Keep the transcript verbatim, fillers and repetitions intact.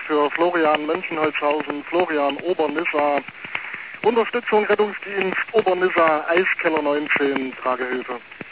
für Florian Mönchenholzhausen, Florian Obernissa. Unterstützung Rettungsdienst Obernissa, Eiskeller neunzehn, Tragehilfe.